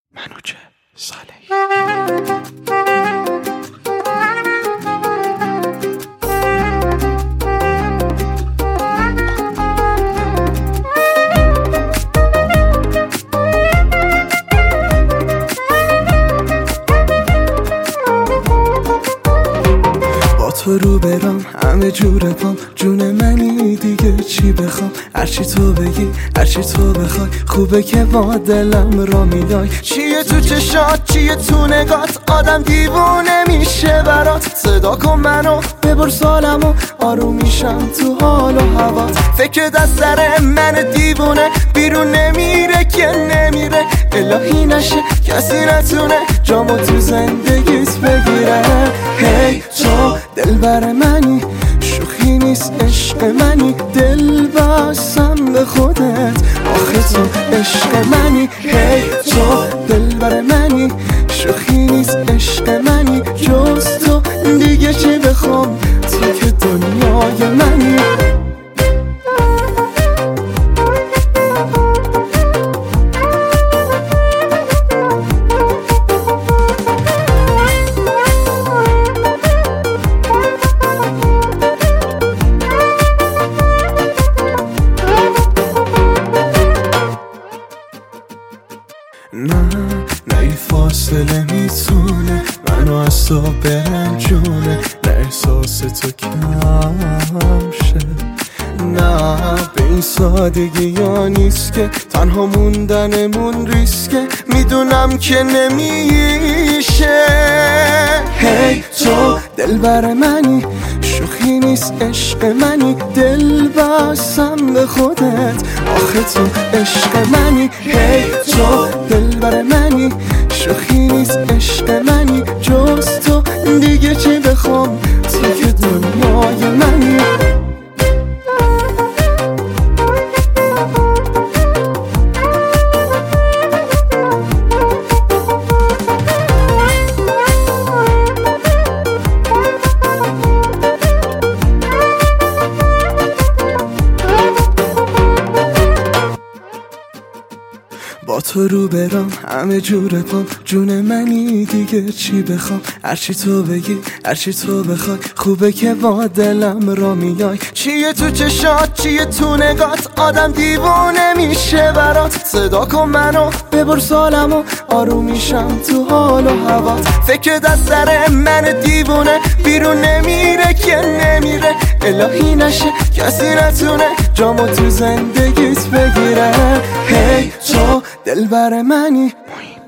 منوچه صالحی. تو رو برام همه جور پام، جون منی دیگه چی بخوام؟ هرچی تو بگی هرچی تو بخوای، خوبه که با دلم را میای. چیه تو چشات چیه تو نگات، آدم دیوونه میشه برات. صدا کن منو ببر سالمو، آروم میشم تو حال و هوات. فکر دست سر من دیوونه بیرون نمیره که نمیره. الهی نشه کسی نتونه جامو تو زندگیت بگیره. هی تو دلبر منی، شوخی نیست عشق منی. دل بستم به خودت، آخه تو عشق منی. هی تو دلبر منی، شوخی نیست عشق منی. جز تو دیگه چی بخوام، تو که دنیای منی. نه این فاصله میتونه منو از تو برنجونه. نه احساس تو کم شه، نه به این سادگی یا نیست که تنها موندنمون ریسکه. میدونم که نمیشه. هی تو دلبر منی، شوخی نیست عشق منی. دل بستم به خودت، آخه تو عشق منی. هی تو دلبر منی، شوخی نیست عشق منی. جز تو دیگه چی بخوام، تو که دنیای منی. با تو رو برام همه جور پام، جون منی دیگه چی بخوام؟ هرچی تو بگی هرچی تو بخوای، خوبه که با دلم را میای. چیه تو چشات چیه تو نگات، آدم دیوونه میشه برات. صدا کن منو ببر سالمو، آروم میشم تو حال و هوات. فکر دست سر من دیوونه بیرون نمیره که نمیره. الهی نشه کسی نتونه جامو تو زندگیت بگیره. هی تو دلبر منی.